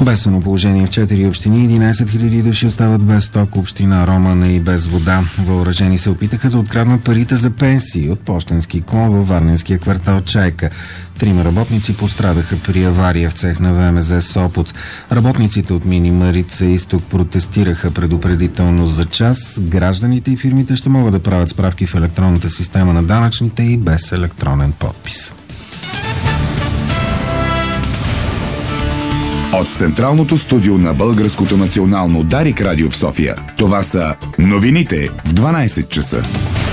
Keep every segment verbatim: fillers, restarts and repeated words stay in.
Бедствено положение в четири общини. единайсет хиляди души остават без ток. Община Роман и без вода. Въоръжени се опитаха да откраднат парите за пенсии от пощенски клон във варненския квартал Чайка. Трима работници пострадаха при авария в цех на ВМЗ Сопотс. Работниците от Мини Марица Изток протестираха предупредително за час. Гражданите и фирмите ще могат да правят справки в електронната система на данъчните и без електронен подпис. От Централното студио на Българското национално Дарик радио в София. Това са новините в дванайсет часа.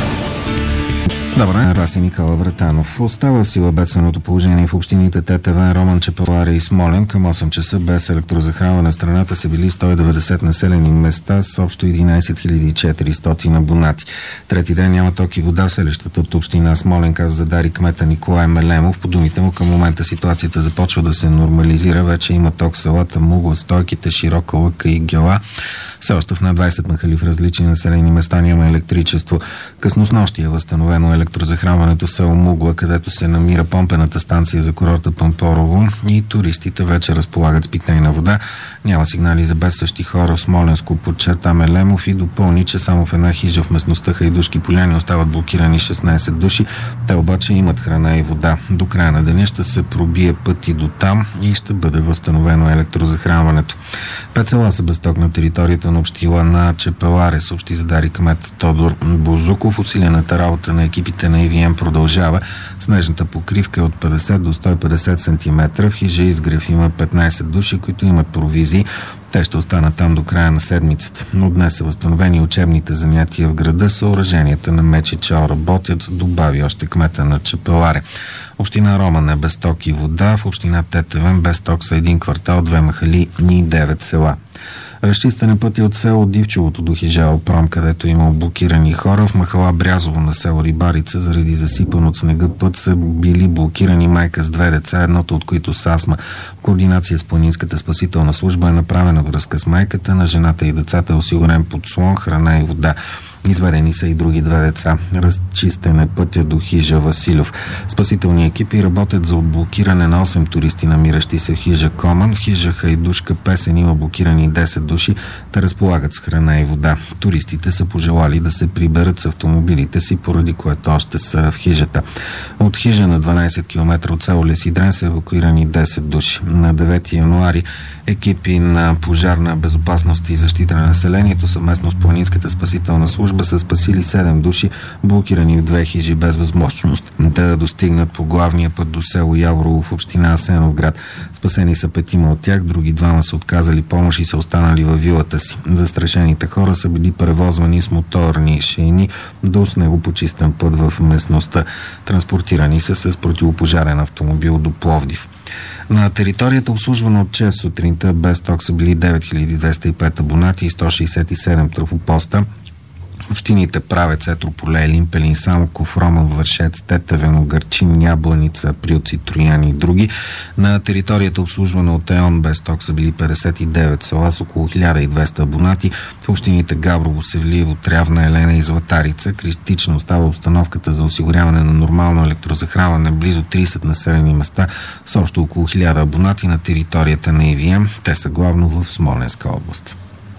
Добър ден, Раси Никола Вратанов. Остава в сила бедственото положение в общините Тетевен, Роман, Чепеларе и Смолян. Към осем часа без електрозахранване в страната са били сто и деветдесет населени места с общо единайсет хиляди и четиристотин абонати. Трети ден няма ток и вода в селищата от община Смолян, каза за Дарик кмета Николай Мелемов. По думите му, към момента ситуацията започва да се нормализира. Вече има ток в селата Мугла, Стойките, Широка лъка и Гела. Все още в над двайсет махали в различни населени места няма електричество. Късно снощи е възстановено електрозахранването в село Мугла, където се намира помпената станция за курорта Пампорово и туристите вече разполагат с питейна вода. Няма сигнали за бедстващи хора в Смолянско, подчерта Мелемов и допълни, че само в една хижа в местността Хайдушки поляни остават блокирани шестнайсет души. Те обаче имат храна и вода. До края на деня ще се пробие път и до там и ще бъде възстановено електрозахранването. Пет села са без ток на територията на община на Чепеларе, съобщи за Дарик кмет Тодор Бозуков. Усилената работа на екипите на И Ви Ем продължава. Снежната покривка е от петдесет до сто и петдесет сантиметра. В хижа Изгрев има петнайсет души, които имат провизии. Те ще останат там до края на седмицата. Но днес са възстановени учебните занятия в града. Съоръженията на Мечи Чао работят, добави още кмета на Чепеларе. Община Роман е без ток и вода. В община Тетевен без ток са един квартал, две махали и девет села. Разчистен е пътя от село Дивчевото до хижа Пром, където има блокирани хора. В махала Брязово на село Рибарица заради засипан от снега път са били блокирани майка с две деца, едното от които с астма. В координация с Планинската спасителна служба е направена връзка с майката. На жената и децата е осигурен подслон, храна и вода. Изведени са и други две деца. Разчистен е пътя до хижа Василев. Спасителни екипи работят за отблокиране на осем туристи, намиращи се в хижа Коман. В хижа Хайдушка Песен има блокирани десет души. Те разполагат с храна и вода. Туристите са пожелали да се приберат с автомобилите си, поради което още са в хижата. От хижа на дванайсет километра от село Лесидрен са евакуирани десет души. На девети януари екипи на пожарна безопасност и защита на населението съвместно с Планинската спасителна служба са спасили седем души, блокирани в две хижи без възможност да достигнат по главния път до село Яврово в община Асеновград. Спасени са петима от тях, други двама са отказали помощ и са останали във вилата си. Застрашените хора са били превозвани с моторни шейни до снегопочистен път в местността. Транспортирани са с противопожарен автомобил до Пловдив. На територията, обслужвана от ЧЕЗ сутринта, без ток са били девет хиляди двеста и пет абонати и сто шейсет и седем трафопоста. Общините Правец, Етрополе, Елин, Самоков, Роман, Вършец, Тетевен, Гърчин, Ябланица, Прилци, Трояни и други. На територията, обслужвана от ЕОН, без ток са били петдесет и девет села с около хиляда и двеста абонати. В общините Габрово, Севлиево, Трявна, Елена и Златарица. Критично остава обстановката за осигуряване на нормално електрозахранване близо трийсет населени места с общо около хиляда абонати на територията на И Ви Ем. Те са главно в Смолянска област.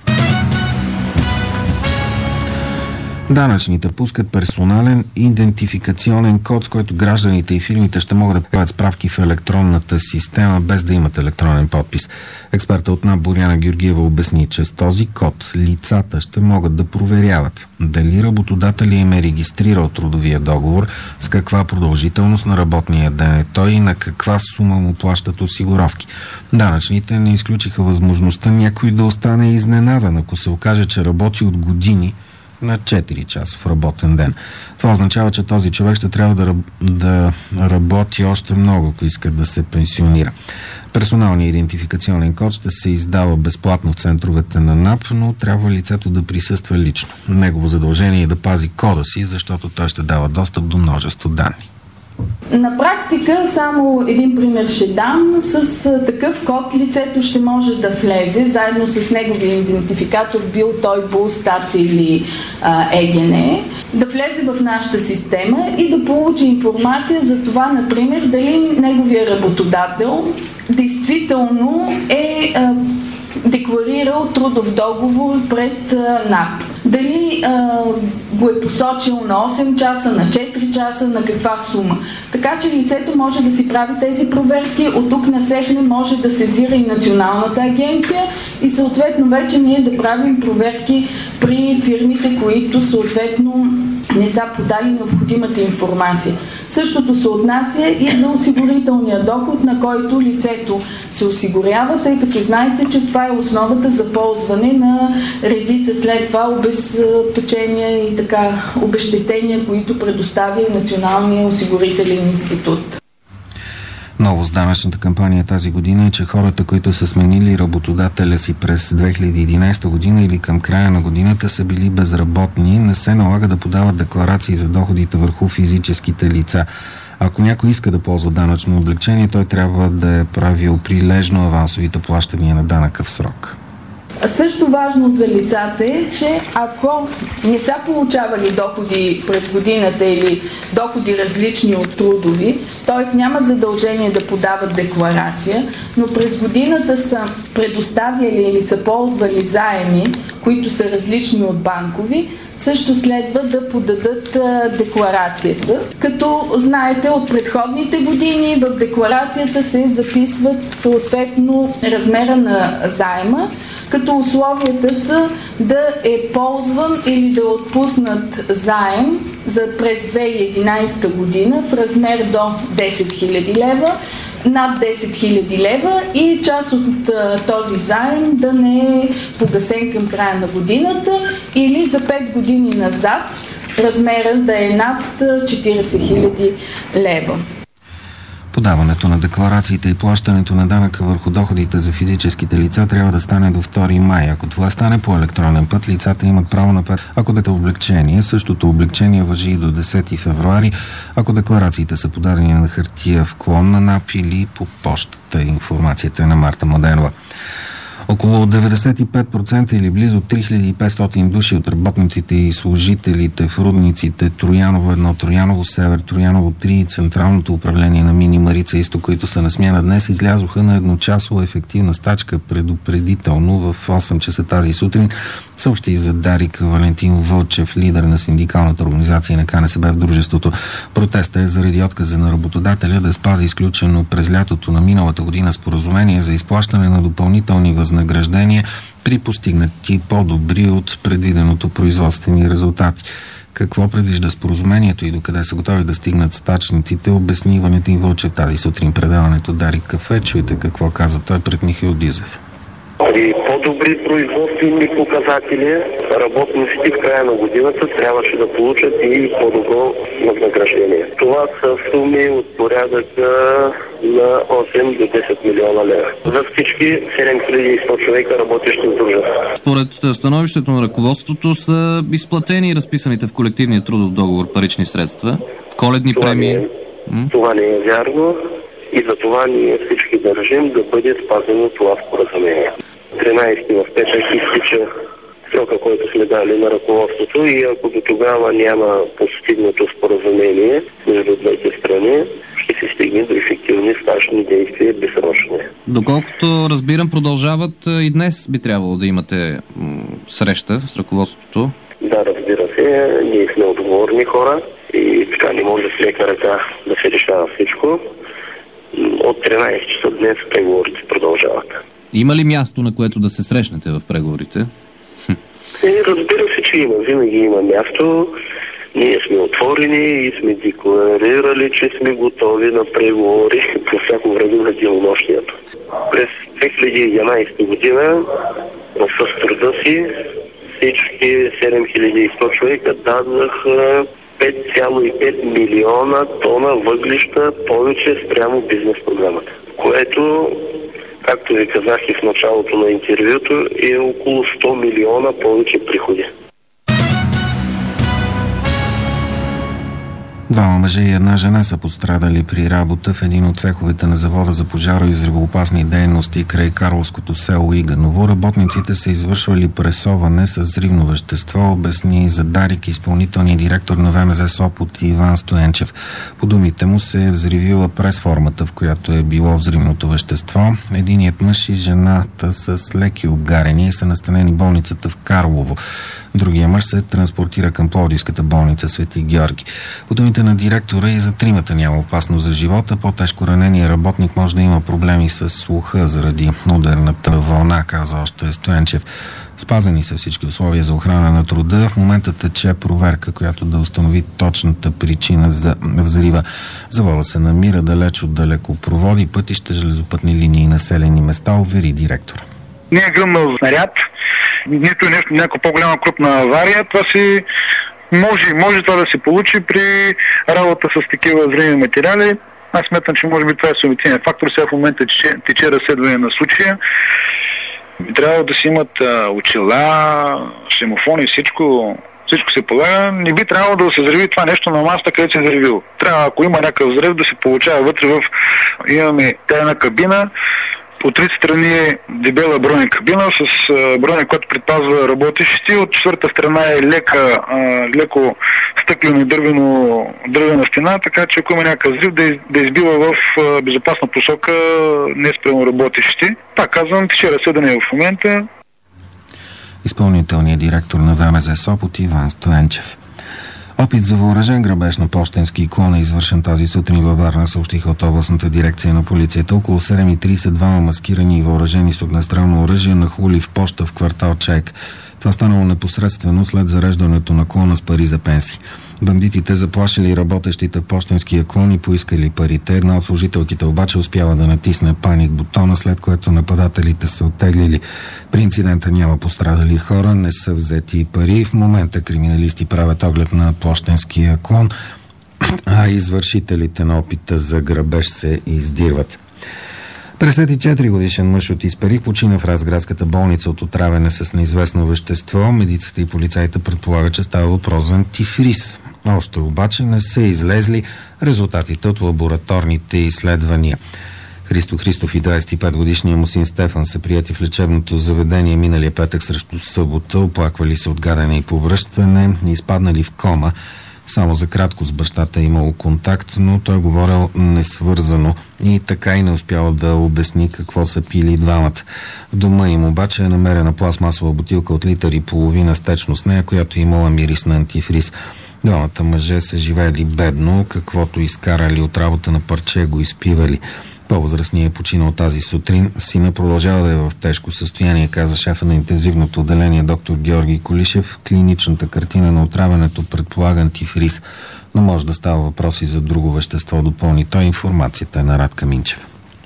Данъчните пускат персонален идентификационен код, с който гражданите и фирмите ще могат да правят справки в електронната система, без да имат електронен подпис. Експерта от НАП Боряна Георгиева обясни, че с този код лицата ще могат да проверяват дали работодателя им е регистрирал трудовия договор, с каква продължителност на работния ден е той и на каква сума му плащат осигуровки. Данъчните не изключиха възможността някой да остане изненадан, ако се окаже, че работи от години на четири часов работен ден. Това означава, че този човек ще трябва да, да работи още много, ако иска да се пенсионира. Персоналният идентификационен код ще се издава безплатно в центровете на НАП, но трябва лицето да присъства лично. Негово задължение е да пази кода си, защото той ще дава достъп до множество данни. На практика, само един пример ще дам. С а, такъв код лицето ще може да влезе, заедно с неговия идентификатор, бил той БУЛСТАТ или а, ЕГН, да влезе в нашата система и да получи информация за това, например, дали неговия работодател действително е а, декларирал трудов договор пред а, НАП. Дали а, го е посочил на осем часа, на четири часа, на каква сума. Така че лицето може да си прави тези проверки, от тук насетне може да сезира и Националната агенция и съответно вече ние да правим проверки при фирмите, които съответно не са подали необходимата информация. Същото се отнася и за осигурителния доход, на който лицето се осигурява, тъй като знаете, че това е основата за ползване на редица след това обезпечения и така обезщетения, които предоставя Националния осигурителен институт. Ново с данъчната кампания тази година е, че хората, които са сменили работодателя си през две хиляди и единадесета година или към края на годината са били безработни, не се налага да подават декларации за доходите върху физическите лица. Ако някой иска да ползва данъчно облекчение, той трябва да е правил прилежно авансовите плащания на данъка в срок. Също важно за лицата е, че ако не са получавали доходи през годината или доходи различни от трудови, т.е. нямат задължение да подават декларация, но през годината са предоставяли или са ползвали заеми, които са различни от банкови, също следва да подадат а, декларацията. Като знаете, от предходните години в декларацията се записват съответно размера на заема, като условията са да е ползван или да е отпуснат заем за през две хиляди и единадесета година в размер до десет хиляди лева, над десет хиляди лева и част от а, този заем да не е погасен към края на годината или за пет години назад размерът да е над четиридесет хиляди лева. Подаването на декларациите и плащането на данъка върху доходите за физическите лица трябва да стане до втори май. Ако това стане по електронен път, лицата имат право на пет. Ако дадете облегчение, същото облегчение важи и до десети февруари, ако декларациите са подадени на хартия в клон на НАП или по почтата. Информацията е на Марта Младенова. Около деветдесет и пет процента или близо три хиляди и петстотин души от работниците и служителите в рудниците Трояново едно, Трояново Север, Трояново три и Централното управление на Мини Марица Изток, които са на смяна днес, излязоха на едночасова ефективна стачка предупредително в осем часа тази сутрин, съобщи за Дарик Валентин Вълчев, лидер на синдикалната организация на КНСБ в дружеството. Протеста е заради отказа на работодателя да спази изключено през лятото на миналата година споразумение за изплащане на допълнителни възнаграждения при постигнати по-добри от предвиденото производствени резултати. Какво предвижда споразумението и докъде са готови да стигнат стачниците, обясни Валентин Вълчев тази сутрин предаването Дарик Кафе. Чуйте какво каза той пред Михаил Дизев. При по-добри производствени показатели работниците в края на годината трябваше да получат и по-добро възнаграждение. Това са суми от порядъка на осем до десет милиона лева. За всички седем хиляди и сто човека работещи в дружество. Според становището на ръководството са изплатени разписаните в колективния трудов договор парични средства, коледни това премии. Не е, това не е вярно и за това ние всички държим да бъде спазено това споразумение. тринадесети в петък изтича срока, който сме дали на ръководството и ако до тогава няма постигнато споразумение между двете страни, ще се стигне до ефективни стачни действия безсрочни. Доколкото разбирам, продължават и днес би трябвало да имате м- среща с ръководството. Да, разбира се, ние сме отговорни хора и така не може с лека ръка да се решава всичко. От тринадесет часа днес преговорите продължават. Има ли място, на което да се срещнете в преговорите? Е, разбира се, че има. Винаги има място. Ние сме отворени и сме декларирали, че сме готови на преговори по всяко време на денонощието. През две хиляди и единадесета година с труда си всички седем хиляди и сто човека дадаха пет цяло и пет милиона тона въглища повече спрямо бизнес програмата, което, както ви казах и в началото на интервюто, е около сто милиона повече приходи. Двама мъже и една жена са пострадали при работа в един от цеховете на завода за пожаро и взривоопасни дейности край Карловското село Иганово. Работниците са извършвали пресоване с взривно вещество, обясни за Дарик изпълнителният директор на ВМЗ Сопот Иван Стоенчев. По думите му се е взривила пресформата, в която е било взривното вещество. Единият мъж и жената с леки обгарения и са настанени в болницата в Карлово. Другия мъж се транспортира към Пловдивската болница Свети Георги. По думите на директора и за тримата няма опасност за живота. По-тежко ранения работник може да има проблеми с слуха заради ударната вълна, каза още Стоенчев. Спазени са всички условия за охрана на труда. В момента тече проверка, която да установи точната причина за взрива. Завода се намира далеч от далекопроводи, пътища, железопътни линии и населени места, увери директор. Не е гръмнал снаряд, нито нещо, някаква по-голяма крупна авария. Това си може, може това да се получи при работа с такива взривни материали. Аз смятам, че може би това е субективен фактор. Сега в момента тече, тече разследване на случая. Трябва да си имат а, очила, шемофони, всичко, всичко се полага. Не би трябвало да се взриви това нещо на масата, където се е взривило. Трябва, ако има някакъв взрив, да се получава вътре в... Имаме тайна кабина. От трите страни е дебела бронекабина с броня, който предпазва работещите. От четвърта страна е лека, леко стъклено дървено, дървена стена, така че ако има някакъв взрив, да, из, да избива в безопасна посока не спрямо работещите. Пак казвам, че разследване в момента. Изпълнителният директор на ВМЗ Сопот Иван Стоенчев. Опит за въоръжен грабеж на пощенски клон е извършен тази сутрин във Варна, съобщиха от областната дирекция на полицията. Около седем и трийсет двама маскирани и въоръжени с огнестрелно оръжие нахули в поща в квартал Чайк. Това станало непосредствено след зареждането на клона с пари за пенсии. Бандитите заплашили работещите в пощенския клон и поискали парите. Една от служителките обаче успява да натисне паник бутона, след което нападателите се оттеглили. При инцидента няма пострадали хора, не са взети и пари. В момента криминалисти правят оглед на пощенския клон, а извършителите на опита за грабеж се издирват. петдесет и четири годишен мъж от Исперих почина в Разградската болница от отравяне с неизвестно вещество. Медиците и полицаите предполагат, че става въпрос за антифриз. Още обаче не са излезли резултатите от лабораторните изследвания. Христо Христов и двадесет и пет годишният му син Стефан са приети в лечебното заведение миналия петък срещу събота. Оплаквали се от гадене и повръщане, изпаднали в кома. Само за кратко с бащата е имало контакт, но той говорил несвързано и така и не успял да обясни какво са пили двамата. В дома им обаче е намерена пластмасова бутилка от литър и половина с течност, нея, която имала мирис на антифриз. Двамата мъже са живели бедно, каквото изкарали от работа на парче го изпивали. По-възрастният е починал тази сутрин. Сина продължава да е в тежко състояние, каза шефа на интензивното отделение доктор Георги Колишев. Клиничната картина на отравянето предполага антифриз, но може да става въпрос и за друго вещество, допълни той. Информацията е на Радка Минчева.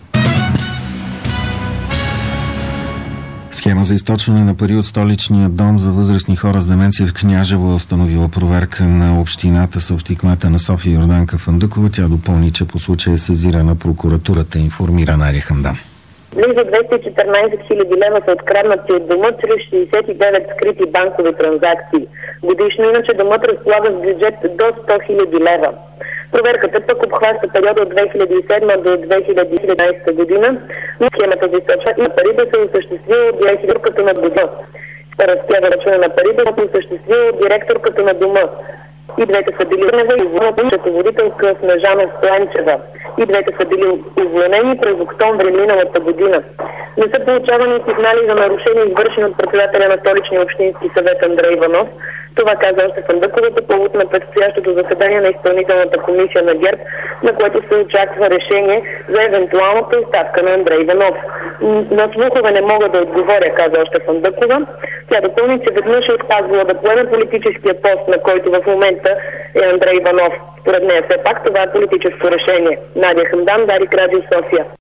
Схема за източване на пари от столичния дом за възрастни хора с деменция в Княжево е установила проверка на общината, съобщи кмета на София Йорданка Фандъкова. Тя допълни, че по случая е сезирана прокуратурата, информира Нария Хамдан. Близо двеста и четиринадесет хиляди лева са откраднати от дома чрез шейсет и девет скрити банкови транзакции. Годишно иначе домът разполага с бюджет до сто хиляди лева. Проверката пък обхваща периода от две хиляди и седма до две хиляди и единадесета година, но схемата за източване на пари да се осъществила от директорката на дома. Разтяга ръчване на пари да се осъществила от директорката на дома. И двете са били счетоводителка Снежана Стоенчева. И двете са били уволнени през октомври миналата година. Не са получавани сигнали за нарушения, извършени от председателя на Столичния общински съвет Андрей Иванов. Това каза още Фандъкова по повод на предстоящото заседание на изпълнителната комисия на ГЕРБ, на което се очаква решение за евентуалната оставка на Андрей Иванов. На слухове не мога да отговоря, каза още Фандъкова. Тя допълни, че веднъж е отказвала да поеме политическия пост, на който в момента е Андрей Иванов. Според нея все пак това е политическо решение. Надя Хамдан, Дарик, Радио София.